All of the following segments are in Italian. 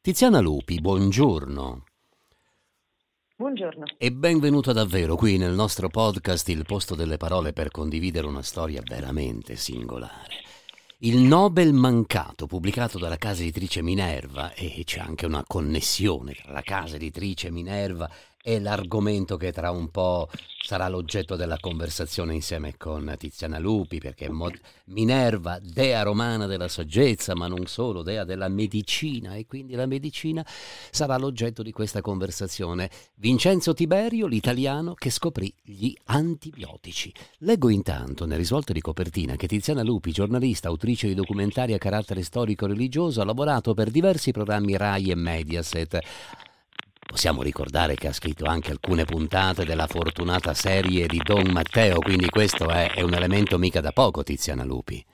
Tiziana Lupi, buongiorno. Buongiorno. E benvenuta davvero qui nel nostro podcast Il posto delle parole per condividere una storia veramente singolare. Il Nobel mancato, pubblicato dalla casa editrice Minerva, e c'è anche una connessione tra la casa editrice Minerva e l'argomento che tra un po' sarà l'oggetto della conversazione insieme con Tiziana Lupi, perché Minerva, dea romana della saggezza, ma non solo, dea della medicina, e quindi la medicina sarà l'oggetto di questa conversazione. Vincenzo Tiberio, l'italiano che scoprì gli antibiotici. Leggo intanto nel risvolto di copertina che Tiziana Lupi, giornalista, autrice di documentari a carattere storico-religioso, ha lavorato per diversi programmi Rai e Mediaset. Possiamo ricordare che ha scritto anche alcune puntate della fortunata serie di Don Matteo, quindi questo è un elemento mica da poco, Tiziana Lupi.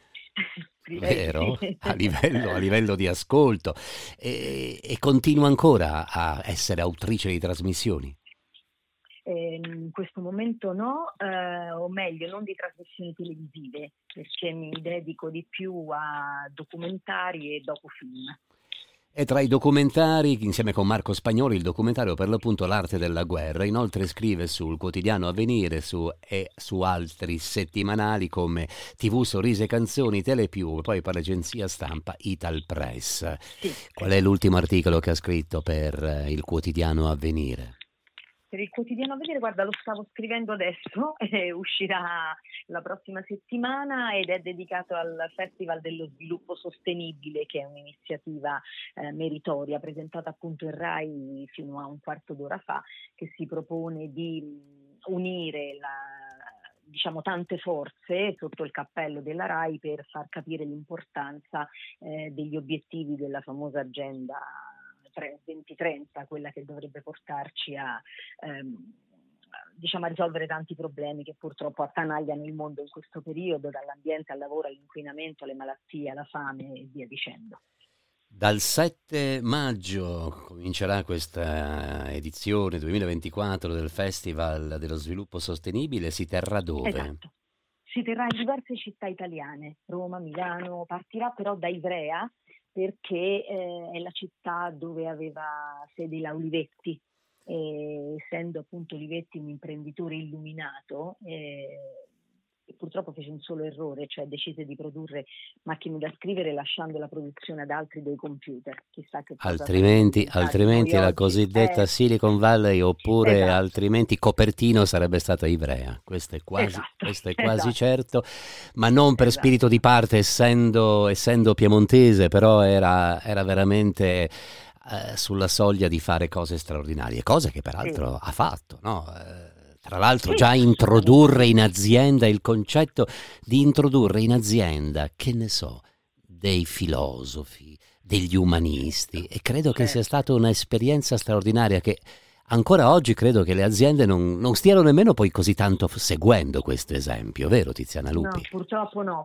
Vero? A livello di ascolto. E continua ancora a essere autrice di trasmissioni? In questo momento no, o meglio non di trasmissioni televisive, perché mi dedico di più a documentari e docufilm. E tra i documentari, insieme con Marco Spagnoli, il documentario per l'appunto L'arte della guerra. Inoltre scrive sul quotidiano Avvenire e su altri settimanali come TV Sorrisi e Canzoni, Telepiù, e poi per l'agenzia stampa Ital Press. Sì. Qual è l'ultimo articolo che ha scritto per il quotidiano Avvenire? Per il quotidiano Avvenire, guarda, lo stavo scrivendo adesso, uscirà la prossima settimana ed è dedicato al Festival dello Sviluppo Sostenibile, che è un'iniziativa meritoria presentata appunto in Rai fino a un quarto d'ora fa, che si propone di unire tante forze sotto il cappello della Rai per far capire l'importanza degli obiettivi della famosa agenda 2030, quella che dovrebbe portarci a risolvere tanti problemi che purtroppo attanagliano il mondo in questo periodo, dall'ambiente al lavoro, all'inquinamento, alle malattie, alla fame e via dicendo. Dal 7 maggio comincerà questa edizione 2024 del Festival dello Sviluppo Sostenibile. Si terrà dove? Esatto. Si terrà in diverse città italiane, Roma, Milano, partirà però da Ivrea, perché è la città dove aveva sede la Olivetti, essendo appunto Olivetti un imprenditore illuminato, purtroppo fece un solo errore, cioè decise di produrre macchine da scrivere lasciando la produzione ad altri dei computer. Chissà che cosa altrimenti la oggi. Cosiddetta Silicon Valley, oppure esatto. Altrimenti Copertino sarebbe stata Ivrea. Questo è quasi Esatto. certo, ma non per spirito di parte, essendo piemontese, però era veramente sulla soglia di fare cose straordinarie, cose che peraltro ha fatto, no? Tra l'altro già introdurre in azienda il concetto di introdurre in azienda, che ne so, dei filosofi, degli umanisti, e credo che sia stata un'esperienza straordinaria che ancora oggi credo che le aziende non stiano nemmeno poi così tanto seguendo questo esempio, vero Tiziana Lupi? No, purtroppo no,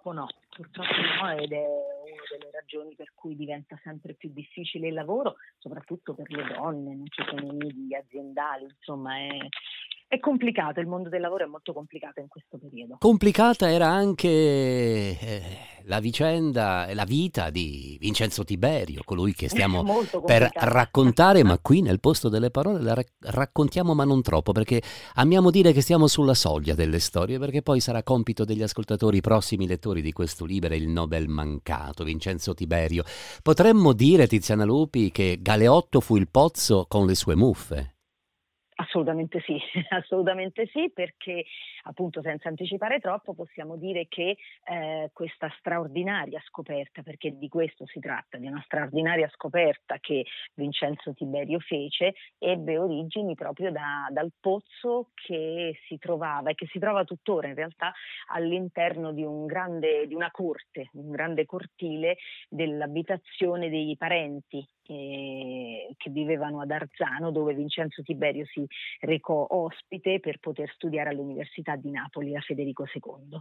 ed è una delle ragioni per cui diventa sempre più difficile il lavoro, soprattutto per le donne, non ci sono nidi aziendali, insomma è complicato, il mondo del lavoro è molto complicato in questo periodo. Complicata era anche la vicenda e la vita di Vincenzo Tiberio, colui che stiamo per raccontare, ma qui nel posto delle parole la raccontiamo, ma non troppo, perché amiamo dire che stiamo sulla soglia delle storie, perché poi sarà compito degli ascoltatori, prossimi lettori di questo libro, il Nobel mancato, Vincenzo Tiberio. Potremmo dire, Tiziana Lupi, che Galeotto fu il pozzo con le sue muffe? Assolutamente sì, perché appunto senza anticipare troppo possiamo dire che questa straordinaria scoperta, perché di questo si tratta, di una straordinaria scoperta che Vincenzo Tiberio fece, ebbe origini proprio dal pozzo che si trovava e che si trova tuttora in realtà all'interno di una corte, un grande cortile dell'abitazione dei parenti che vivevano ad Arzano, dove Vincenzo Tiberio si recò ospite per poter studiare all'Università di Napoli a Federico II.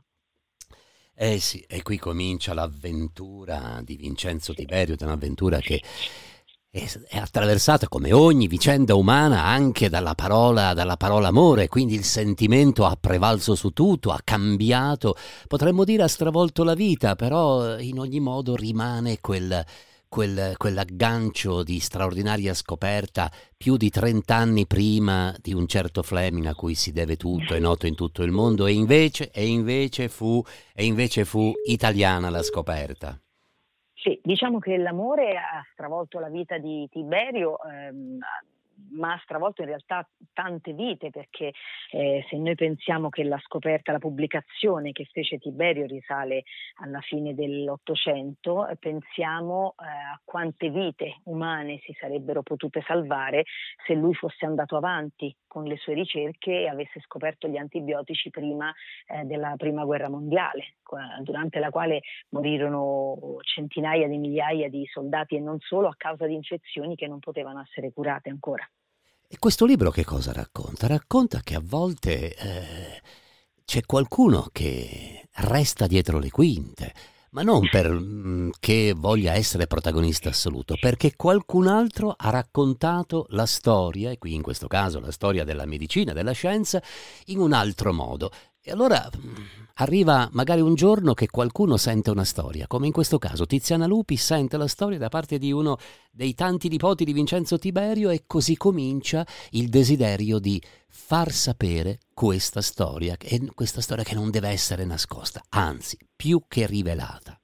Sì, e qui comincia l'avventura di Vincenzo Tiberio, un'avventura che è attraversata, come ogni vicenda umana, anche dalla parola amore, quindi il sentimento ha prevalso su tutto, ha cambiato, potremmo dire ha stravolto la vita, però in ogni modo rimane quel quell'aggancio di straordinaria scoperta più di 30 anni prima di un certo Fleming a cui si deve tutto, è noto in tutto il mondo, e invece fu italiana la scoperta. Sì, diciamo che l'amore ha stravolto la vita di Tiberio, ma ha stravolto in realtà tante vite, perché se noi pensiamo che la scoperta, la pubblicazione che fece Tiberio risale alla fine dell'Ottocento, pensiamo a quante vite umane si sarebbero potute salvare se lui fosse andato avanti con le sue ricerche e avesse scoperto gli antibiotici prima della Prima Guerra Mondiale, durante la quale morirono centinaia di migliaia di soldati e non solo, a causa di infezioni che non potevano essere curate ancora. E questo libro che cosa racconta? Racconta che a volte c'è qualcuno che resta dietro le quinte, ma non perché voglia essere protagonista assoluto, perché qualcun altro ha raccontato la storia, e qui in questo caso la storia della medicina, della scienza, in un altro modo. E allora arriva magari un giorno che qualcuno sente una storia, come in questo caso Tiziana Lupi sente la storia da parte di uno dei tanti nipoti di Vincenzo Tiberio, e così comincia il desiderio di far sapere questa storia che non deve essere nascosta, anzi, più che rivelata.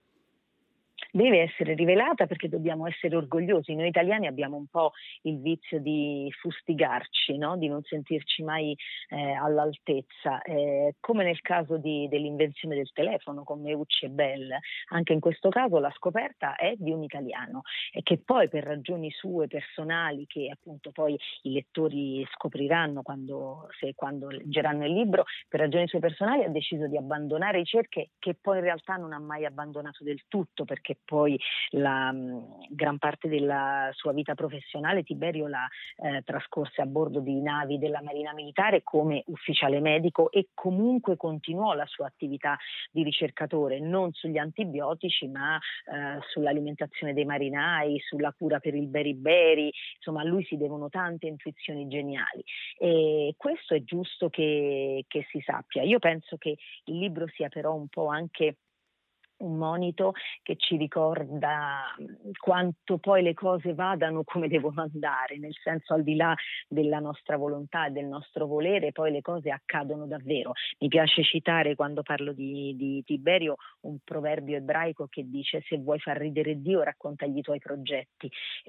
Deve essere rivelata, perché dobbiamo essere orgogliosi. Noi italiani abbiamo un po' il vizio di fustigarci, no? Di non sentirci mai all'altezza, come nel caso dell'invenzione del telefono con Meucci e Bell. Anche in questo caso la scoperta è di un italiano, e che poi per ragioni sue personali, che appunto poi i lettori scopriranno quando leggeranno il libro, per ragioni sue personali ha deciso di abbandonare ricerche che poi in realtà non ha mai abbandonato del tutto, perché poi la gran parte della sua vita professionale Tiberio la trascorse a bordo di navi della Marina Militare come ufficiale medico, e comunque continuò la sua attività di ricercatore, non sugli antibiotici ma sull'alimentazione dei marinai, sulla cura per il beriberi. Insomma, a lui si devono tante intuizioni geniali, e questo è giusto che si sappia. Io penso che il libro sia però un po' anche un monito che ci ricorda quanto poi le cose vadano come devono andare, nel senso, al di là della nostra volontà e del nostro volere, poi le cose accadono davvero. Mi piace citare, quando parlo di Tiberio, un proverbio ebraico che dice: se vuoi far ridere Dio, raccontagli i tuoi progetti.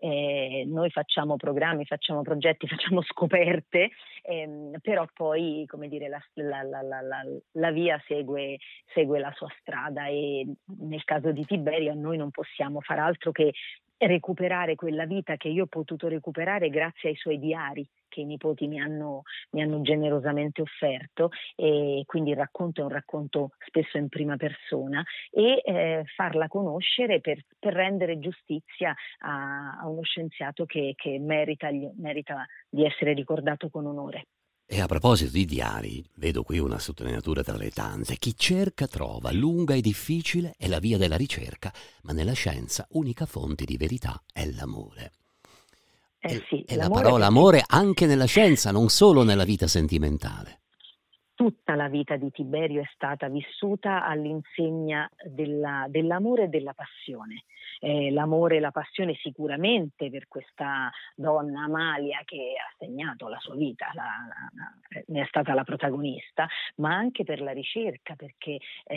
Noi facciamo programmi, facciamo progetti, facciamo scoperte, però poi, come dire, la via segue la sua strada, e nel caso di Tiberio noi non possiamo far altro che recuperare quella vita che io ho potuto recuperare grazie ai suoi diari che i nipoti mi hanno generosamente offerto, e quindi il racconto è un racconto spesso in prima persona, e farla conoscere per rendere giustizia a uno scienziato che merita di essere ricordato con onore. E a proposito di diari, vedo qui una sottolineatura tra le tante: chi cerca trova, lunga e difficile è la via della ricerca, ma nella scienza unica fonte di verità è l'amore. Sì, E la parola amore anche nella scienza, non solo nella vita sentimentale. Tutta la vita di Tiberio è stata vissuta all'insegna dell'amore e della passione. L'amore e la passione sicuramente per questa donna Amalia, che ha segnato la sua vita, ne è stata la protagonista, ma anche per la ricerca, perché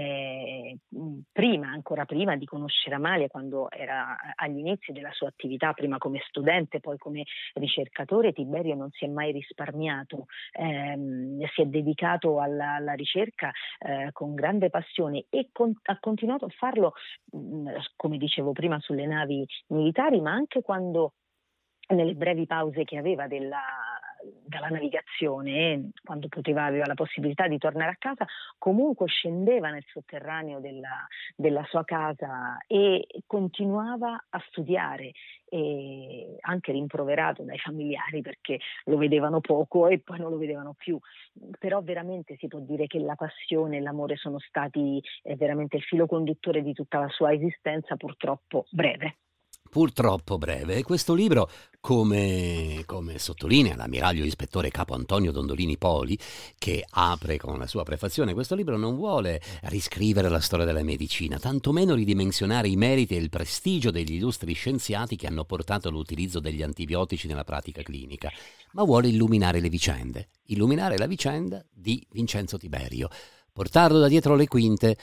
ancora prima di conoscere Amalia, quando era agli inizi della sua attività, prima come studente, poi come ricercatore, Tiberio non si è mai risparmiato, si è dedicato alla ricerca con grande passione, e ha continuato a farlo, come dicevo prima, sulle navi militari, ma anche quando, nelle brevi pause che aveva dalla navigazione, quando aveva la possibilità di tornare a casa, comunque scendeva nel sotterraneo della sua casa e continuava a studiare, e anche rimproverato dai familiari perché lo vedevano poco e poi non lo vedevano più. Però veramente si può dire che la passione e l'amore sono stati veramente il filo conduttore di tutta la sua esistenza, purtroppo breve. purtroppo breve. E questo libro, come sottolinea l'ammiraglio ispettore capo Antonio Dondolini Poli, che apre con la sua prefazione, questo libro non vuole riscrivere la storia della medicina, tantomeno ridimensionare i meriti e il prestigio degli illustri scienziati che hanno portato all'utilizzo degli antibiotici nella pratica clinica, ma vuole illuminare la vicenda di Vincenzo Tiberio, portarlo da dietro le quinte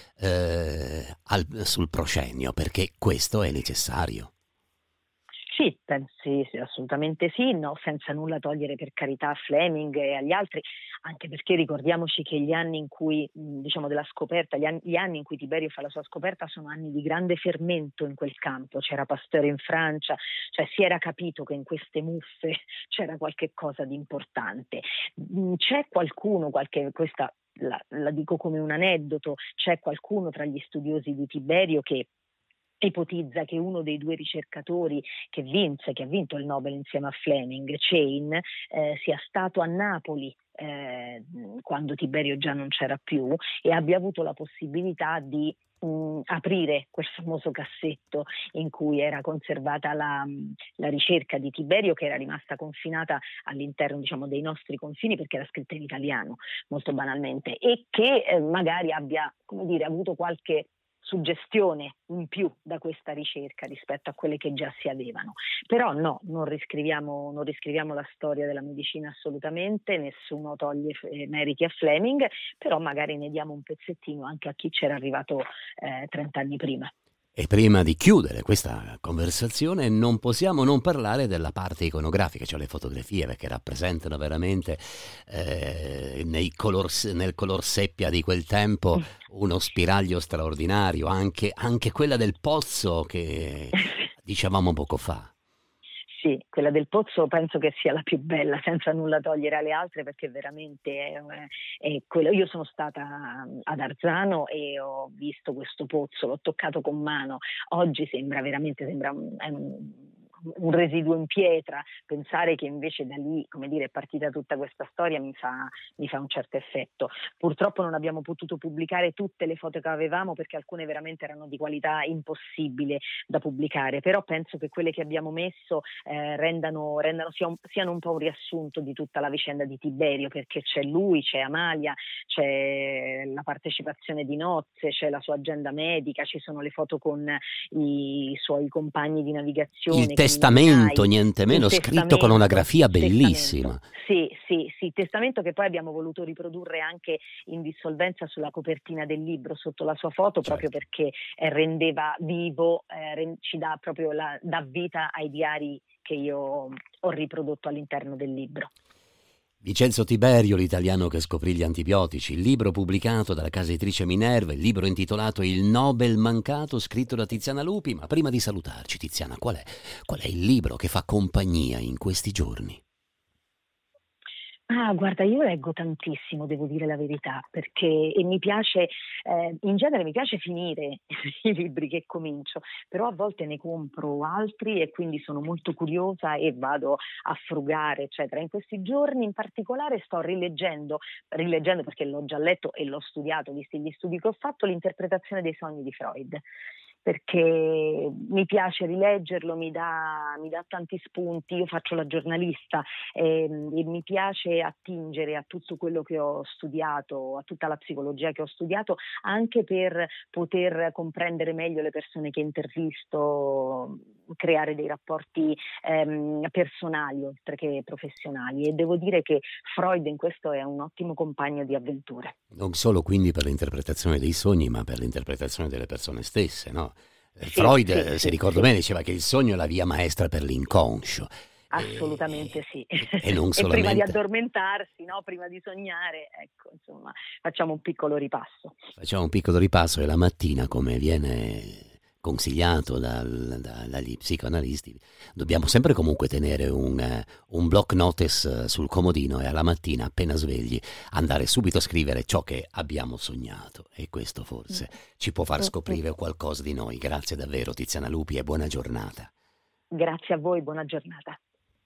sul proscenio, perché questo è necessario. Sì, sì, assolutamente sì, no, senza nulla togliere per carità a Fleming e agli altri, anche perché ricordiamoci che gli anni in cui, diciamo, della scoperta, gli anni in cui Tiberio fa la sua scoperta sono anni di grande fermento in quel campo. C'era Pasteur in Francia, cioè si era capito che in queste muffe c'era qualche cosa di importante. C'è qualcuno, questa la dico come un aneddoto, c'è qualcuno tra gli studiosi di Tiberio che ipotizza che uno dei due ricercatori che ha vinto il Nobel insieme a Fleming, Chain, sia stato a Napoli quando Tiberio già non c'era più e abbia avuto la possibilità di aprire quel famoso cassetto in cui era conservata la ricerca di Tiberio, che era rimasta confinata all'interno, diciamo, dei nostri confini perché era scritta in italiano, molto banalmente, e che magari abbia, come dire, avuto qualche suggestione in più da questa ricerca rispetto a quelle che già si avevano. Però no, non riscriviamo la storia della medicina assolutamente, nessuno toglie meriti a Fleming, però magari ne diamo un pezzettino anche a chi c'era arrivato 30 anni prima. E prima di chiudere questa conversazione non possiamo non parlare della parte iconografica, cioè le fotografie, perché rappresentano veramente nel color seppia di quel tempo uno spiraglio straordinario, anche quella del pozzo che dicevamo poco fa. Sì, quella del pozzo penso che sia la più bella, senza nulla togliere alle altre, perché veramente è quello. Io sono stata ad Arzano e ho visto questo pozzo, l'ho toccato con mano. Oggi sembra un residuo in pietra. Pensare che invece da lì, come dire, è partita tutta questa storia mi fa un certo effetto. Purtroppo non abbiamo potuto pubblicare tutte le foto che avevamo perché alcune veramente erano di qualità impossibile da pubblicare, però penso che quelle che abbiamo messo siano un po' un riassunto di tutta la vicenda di Tiberio, perché c'è lui, c'è Amalia, c'è la partecipazione di nozze, c'è la sua agenda medica, ci sono le foto con i suoi compagni di navigazione. Il testamento, niente meno, scritto con una grafia bellissima. Sì, testamento che poi abbiamo voluto riprodurre anche in dissolvenza sulla copertina del libro, sotto la sua foto, proprio perché rendeva vivo, ci dà proprio dà vita ai diari che io ho riprodotto all'interno del libro. Vincenzo Tiberio, l'italiano che scoprì gli antibiotici, il libro pubblicato dalla casa editrice Minerva, il libro intitolato Il Nobel mancato, scritto da Tiziana Lupi. Ma prima di salutarci, Tiziana, qual è il libro che fa compagnia in questi giorni? Guarda, io leggo tantissimo, devo dire la verità, perché mi piace, in genere mi piace finire i libri che comincio, però a volte ne compro altri e quindi sono molto curiosa e vado a frugare, eccetera. In questi giorni in particolare sto rileggendo perché l'ho già letto e l'ho studiato, visti gli studi che ho fatto, l'interpretazione dei sogni di Freud, perché mi piace rileggerlo, mi dà tanti spunti. Io faccio la giornalista e mi piace attingere a tutto quello che ho studiato, a tutta la psicologia che ho studiato, anche per poter comprendere meglio le persone che intervisto, creare dei rapporti personali oltre che professionali, e devo dire che Freud in questo è un ottimo compagno di avventure. Non solo quindi per l'interpretazione dei sogni, ma per l'interpretazione delle persone stesse, no? Sì, Freud, se ricordo bene, diceva che il sogno è la via maestra per l'inconscio. Assolutamente sì. E non solamente. E prima di addormentarsi, no? Prima di sognare, ecco, insomma, facciamo un piccolo ripasso. E la mattina, come viene consigliato dagli psicoanalisti, dobbiamo sempre comunque tenere un block notice sul comodino e alla mattina, appena svegli, andare subito a scrivere ciò che abbiamo sognato, e questo forse ci può far scoprire qualcosa di noi. Grazie davvero, Tiziana Lupi, e buona giornata. Grazie a voi, buona giornata.